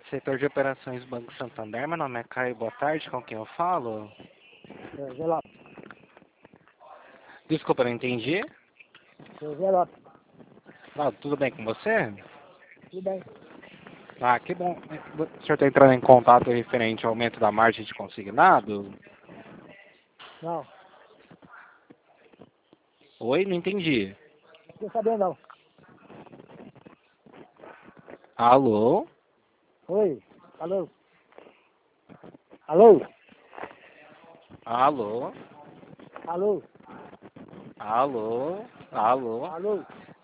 Setor de operações Banco Santander, meu nome é Caio, boa tarde, com quem eu falo? Zé Lopes. Desculpa, não entendi. Zé Lopes. Ah, tudo bem com você? Tudo bem. Ah, que bom. O senhor está entrando em contato referente ao aumento da margem de consignado? Não, Oi, não entendi. não quer saber não. Alô? Oi, alô? Alô? Alô? Alô? Alô? Alô? Alô?